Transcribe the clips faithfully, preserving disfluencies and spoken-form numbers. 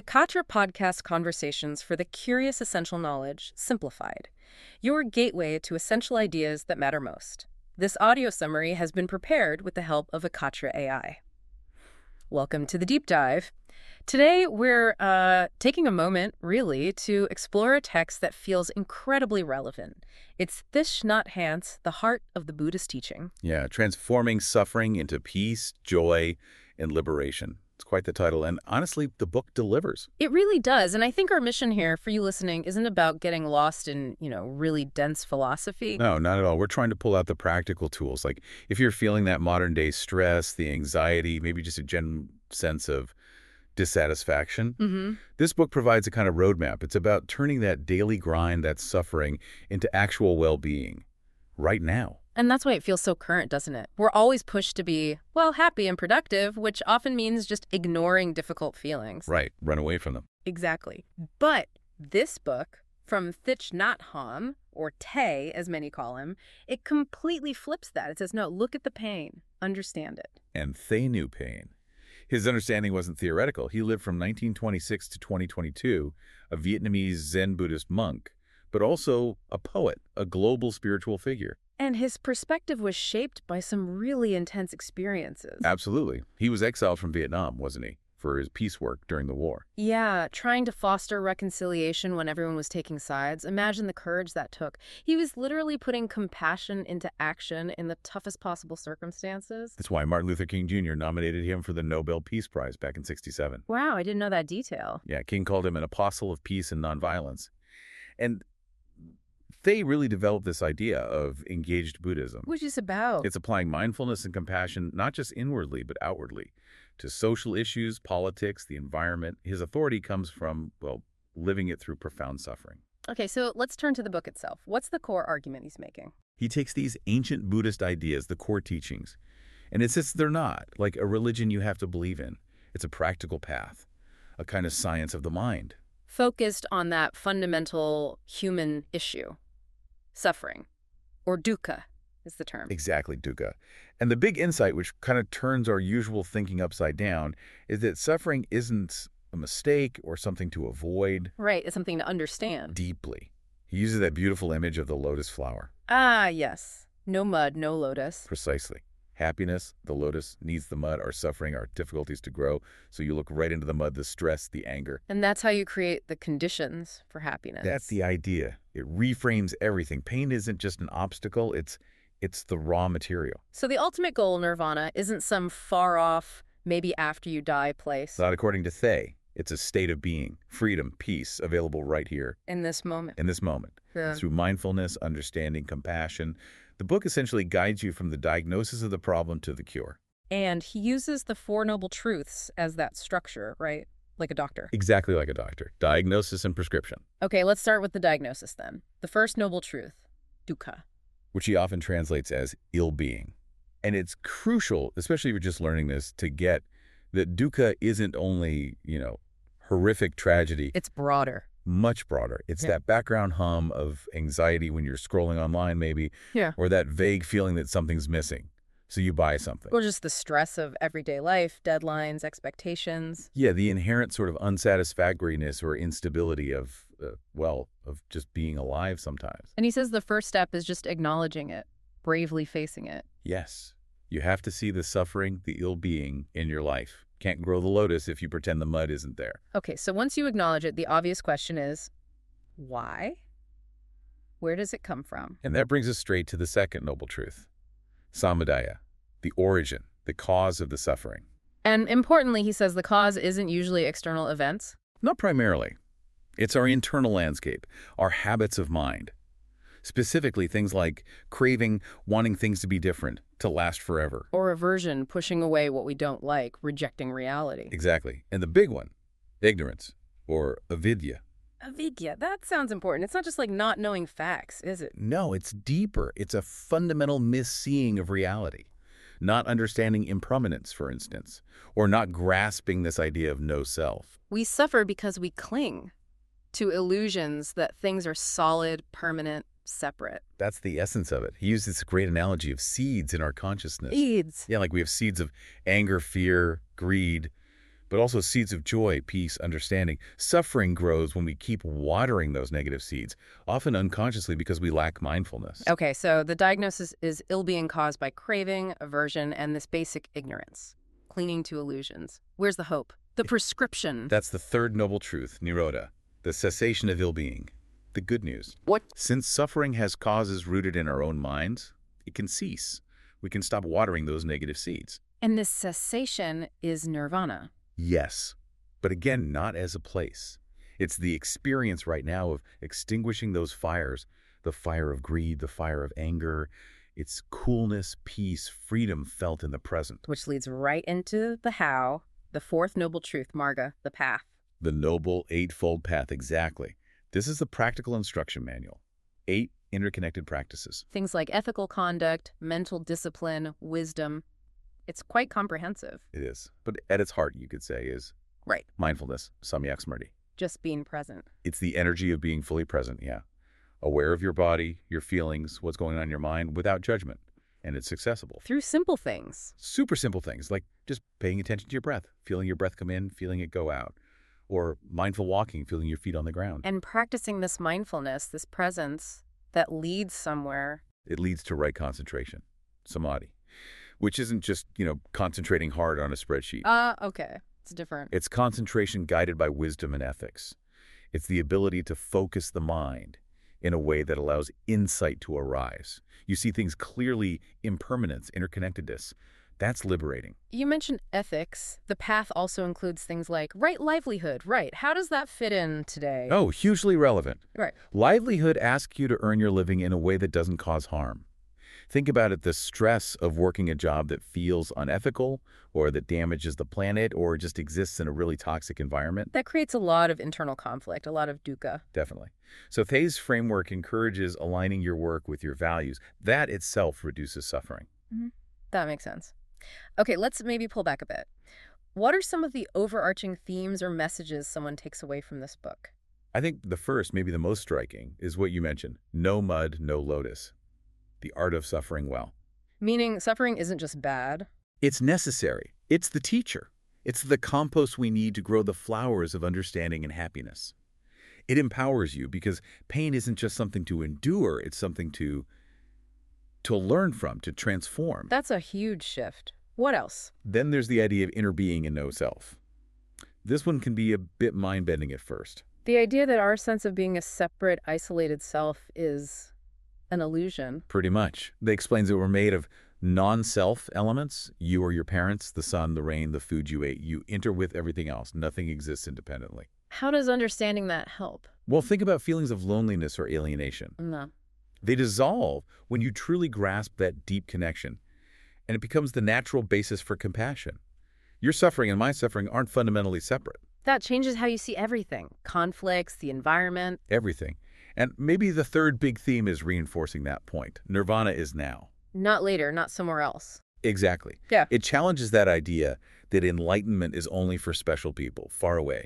Nakatra Podcast Conversations for the Curious Essential Knowledge, Simplified. Your gateway to essential ideas that matter most. This audio summary has been prepared with the help of Akatra A I. Welcome to the deep dive. Today, we're uh, taking a moment, really, to explore a text that feels incredibly relevant. It's Thich Nhat Hanh's The Heart of the Buddhist Teaching. Yeah, transforming suffering into peace, joy, and liberation. It's quite the title, and honestly, the book delivers. It really does, and I think our mission here, for you listening, isn't about getting lost in, you know, really dense philosophy. No, not at all. We're trying to pull out the practical tools. Like, if you're feeling that modern-day stress, the anxiety, maybe just a general sense of dissatisfaction, Mm-hmm. this book provides a kind of roadmap. It's about turning that daily grind, that suffering, into actual well-being right now. And that's why it feels so current, doesn't it? We're always pushed to be, well, happy and productive, which often means just ignoring difficult feelings. Right. Run away from them. Exactly. But this book, from Thich Nhat Hanh, or Tay, as many call him, it completely flips that. It says, no, look at the pain. Understand it. And they knew pain. His understanding wasn't theoretical. He lived from nineteen twenty-six to twenty twenty-two, a Vietnamese Zen Buddhist monk, but also a poet, a global spiritual figure. And his perspective was shaped by some really intense experiences. Absolutely. He was exiled from Vietnam, wasn't he, for his peace work during the war. Yeah, trying to foster reconciliation when everyone was taking sides. Imagine the courage that took. He was literally putting compassion into action in the toughest possible circumstances. That's why Martin Luther King Junior nominated him for the Nobel Peace Prize back in sixty-seven. Wow, I didn't know that detail. Yeah, King called him an apostle of peace and nonviolence. And they really developed this idea of engaged Buddhism. Which is about? It's applying mindfulness and compassion not just inwardly but outwardly to social issues, politics, the environment. His authority comes from, well, living it through profound suffering. Okay, so let's turn to the book itself. What's the core argument he's making? He takes these ancient Buddhist ideas, the core teachings, and insists they're not like a religion you have to believe in. It's a practical path, a kind of science of the mind. Focused on that fundamental human issue. Suffering, or dukkha is the term. Exactly, dukkha. And the big insight, which kind of turns our usual thinking upside down, is that suffering isn't a mistake or something to avoid. Right, it's something to understand. Deeply. He uses that beautiful image of the lotus flower. Ah, yes. No mud, no lotus. Precisely. Happiness, the lotus, needs the mud. Our suffering, our difficulties to grow. So you look right into the mud, the stress, the anger. And that's how you create the conditions for happiness. That's the idea. It reframes everything. Pain isn't just an obstacle, it's it's the raw material. So the ultimate goal, nirvana, isn't some far-off, maybe after-you-die place. Not according to Thay. It's a state of being, freedom, peace, available right here. In this moment. In this moment. Yeah. Through mindfulness, understanding, compassion. The book essentially guides you from the diagnosis of the problem to the cure. And he uses the Four Noble Truths as that structure, right? Like a doctor. Exactly like a doctor. Diagnosis and prescription. Okay, let's start with the diagnosis then. The first noble truth, dukkha. Which he often translates as ill-being. And it's crucial, especially if you're just learning this, to get that dukkha isn't only, you know, horrific tragedy. It's broader. Much broader. It's Yeah. that background hum of anxiety when you're scrolling online maybe, Yeah. or that vague feeling that something's missing. So you buy something. Or just the stress of everyday life, deadlines, expectations. Yeah, the inherent sort of unsatisfactoriness or instability of, uh, well, of just being alive sometimes. And he says the first step is just acknowledging it, bravely facing it. Yes, you have to see the suffering, the ill-being in your life. Can't grow the lotus if you pretend the mud isn't there. Okay, so once you acknowledge it, the obvious question is, why? Where does it come from? And that brings us straight to the second noble truth. Samudaya, the origin, the cause of the suffering. And importantly, he says the cause isn't usually external events. Not primarily. It's our internal landscape, our habits of mind. Specifically, things like craving, wanting things to be different, to last forever. Or aversion, pushing away what we don't like, rejecting reality. Exactly. And the big one, ignorance, or avidya. Avidya, that sounds important. It's not just like not knowing facts, is it? No, it's deeper. It's a fundamental misseeing of reality. Not understanding impermanence, for instance, or not grasping this idea of no self. We suffer because we cling to illusions that things are solid, permanent, separate. That's the essence of it. He used this great analogy of seeds in our consciousness. Seeds. Yeah, like we have seeds of anger, fear, greed, but also seeds of joy, peace, understanding. Suffering grows when we keep watering those negative seeds, often unconsciously because we lack mindfulness. Okay, so the diagnosis is ill being caused by craving, aversion, and this basic ignorance. Clinging to illusions. Where's the hope? The prescription. That's the third noble truth, Nirodha, the cessation of ill-being. The good news. What? Since suffering has causes rooted in our own minds, it can cease. We can stop watering those negative seeds. And this cessation is nirvana. Yes, but again, not as a place. It's the experience right now of extinguishing those fires, the fire of greed, the fire of anger. It's coolness, peace, freedom felt in the present. Which leads right into the how, the fourth noble truth, Marga, the path. The Noble Eightfold Path, exactly. This is the practical instruction manual. Eight interconnected practices. Things like ethical conduct, mental discipline, wisdom. It's quite comprehensive. It is. But at its heart, you could say, is Right. mindfulness, samyak smriti. Just being present. It's the energy of being fully present, yeah. Aware of your body, your feelings, what's going on in your mind without judgment. And it's accessible. Through simple things. Super simple things, like just paying attention to your breath, feeling your breath come in, feeling it go out. Or mindful walking, feeling your feet on the ground. And practicing this mindfulness, this presence that leads somewhere. It leads to right concentration, samadhi, which isn't just, you know, concentrating hard on a spreadsheet. Ah, uh, okay. It's different. It's concentration guided by wisdom and ethics. It's the ability to focus the mind in a way that allows insight to arise. You see things clearly, impermanence, interconnectedness. That's liberating. You mentioned ethics. The path also includes things like right livelihood. Right. How does that fit in today? Oh, hugely relevant. Right. Livelihood asks you to earn your living in a way that doesn't cause harm. Think about it, the stress of working a job that feels unethical or that damages the planet or just exists in a really toxic environment. That creates a lot of internal conflict, a lot of dukkha. Definitely. So Thay's framework encourages aligning your work with your values. That itself reduces suffering. Mm-hmm. That makes sense. Okay, let's maybe pull back a bit. What are some of the overarching themes or messages someone takes away from this book? I think the first, maybe the most striking, is what you mentioned. No mud, no lotus. The art of suffering well. Meaning suffering isn't just bad. It's necessary. It's the teacher. It's the compost we need to grow the flowers of understanding and happiness. It empowers you because pain isn't just something to endure, it's something to to learn from, to transform. That's a huge shift. What else? Then there's the idea of inner being and no self. This one can be a bit mind-bending at first. The idea that our sense of being a separate, isolated self is an illusion. Pretty much. They explains that we're made of non-self elements. You or your parents, the sun, the rain, the food you ate. You enter with everything else. Nothing exists independently. How does understanding that help? Well, think about feelings of loneliness or alienation. No. They dissolve when you truly grasp that deep connection, and it becomes the natural basis for compassion. Your suffering and my suffering aren't fundamentally separate. That changes how you see everything. Conflicts, the environment. Everything. And maybe the third big theme is reinforcing that point. Nirvana is now. Not later, not somewhere else. Exactly. Yeah. It challenges that idea that enlightenment is only for special people, far away.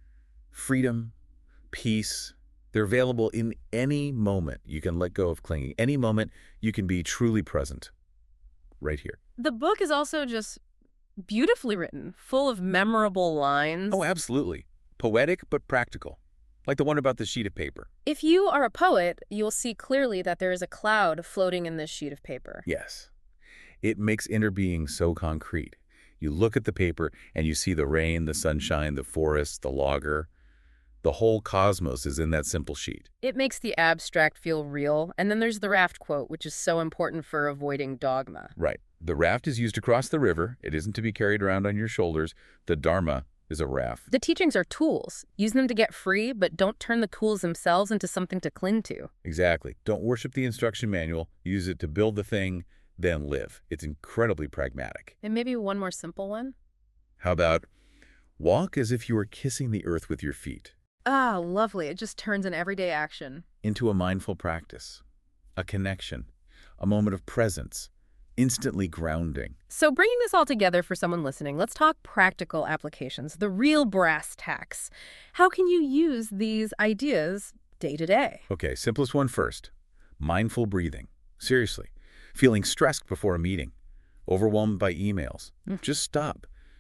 Freedom, peace, they're available in any moment. You can let go of clinging. Any moment you can be truly present. Right here. The book is also just beautifully written, full of memorable lines. Oh, absolutely. Poetic but practical. Like the one about the sheet of paper. If you are a poet, you'll see clearly that there is a cloud floating in this sheet of paper. Yes. It makes inner being so concrete. You look at the paper and you see the rain, the sunshine, the forest, the logger. The whole cosmos is in that simple sheet. It makes the abstract feel real. And then there's the raft quote, which is so important for avoiding dogma. Right. The raft is used to cross the river. It isn't to be carried around on your shoulders. The Dharma is a raft. The teachings are tools. Use them to get free, but don't turn the tools themselves into something to cling to. Exactly. Don't worship the instruction manual. Use it to build the thing, then live. It's incredibly pragmatic. And maybe one more simple one? How about walk as if you were kissing the earth with your feet? Ah, lovely. It just turns an everyday action into a mindful practice, a connection, a moment of presence, instantly grounding. So bringing this all together for someone listening, let's talk practical applications, the real brass tacks. How can you use these ideas day to day? Okay, simplest one first. Mindful breathing. Seriously. Feeling stressed before a meeting, overwhelmed by emails. Mm. Just stop.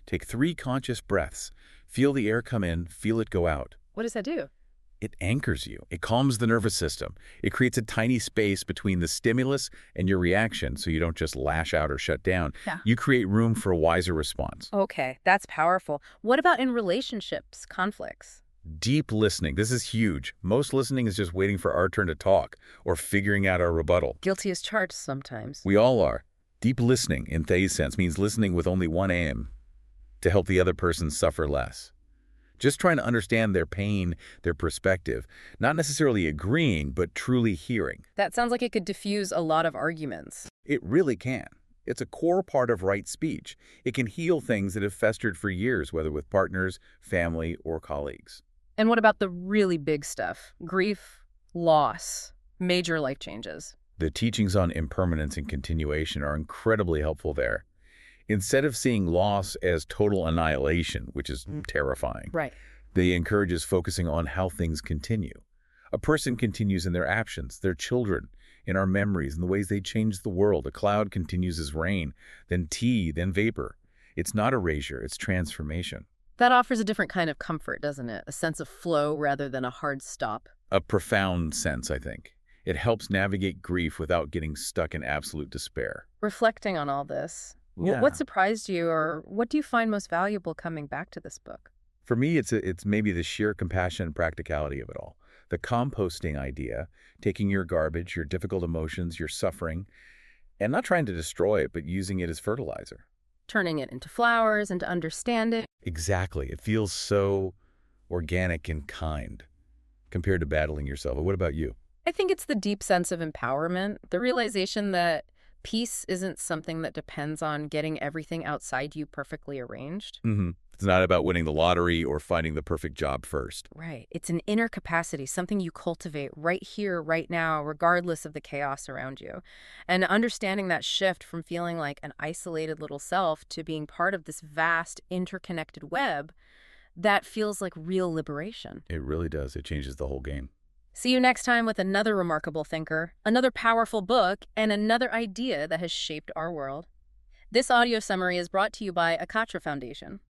Take three conscious breaths. Feel the air come in, feel it go out. What does that do? It anchors you. It calms the nervous system. It creates a tiny space between the stimulus and your reaction so you don't just lash out or shut down. Yeah. You create room for a wiser response. Okay, that's powerful. What about in relationships, conflicts? Deep listening. This is huge. Most listening is just waiting for our turn to talk or figuring out our rebuttal. Guilty as charged sometimes. We all are. Deep listening, in Thay's sense, means listening with only one aim, to help the other person suffer less. Just trying to understand their pain, their perspective, not necessarily agreeing, but truly hearing. That sounds like it could diffuse a lot of arguments. It really can. It's a core part of right speech. It can heal things that have festered for years, whether with partners, family, or colleagues. And what about the really big stuff? Grief, loss, major life changes. The teachings on impermanence and continuation are incredibly helpful there. Instead of seeing loss as total annihilation, which is terrifying, Right. they encourage us focusing on how things continue. A person continues in their actions, their children, in our memories, in the ways they change the world. A cloud continues as rain, then tea, then vapor. It's not erasure, it's transformation. That offers a different kind of comfort, doesn't it? A sense of flow rather than a hard stop. A profound sense, I think. It helps navigate grief without getting stuck in absolute despair. Reflecting on all this, wh- Yeah. what surprised you, or what do you find most valuable coming back to this book? For me, it's a, it's maybe the sheer compassion and practicality of it all. The composting idea, taking your garbage, your difficult emotions, your suffering, and not trying to destroy it, but using it as fertilizer. Turning it into flowers and to understand it. Exactly. It feels so organic and kind compared to battling yourself. What about you? I think it's the deep sense of empowerment, the realization that peace isn't something that depends on getting everything outside you perfectly arranged. Mm-hmm. It's not about winning the lottery or finding the perfect job first. Right. It's an inner capacity, something you cultivate right here, right now, regardless of the chaos around you. And understanding that shift from feeling like an isolated little self to being part of this vast, interconnected web, that feels like real liberation. It really does. It changes the whole game. See you next time with another remarkable thinker, another powerful book, and another idea that has shaped our world. This audio summary is brought to you by Akatra Foundation.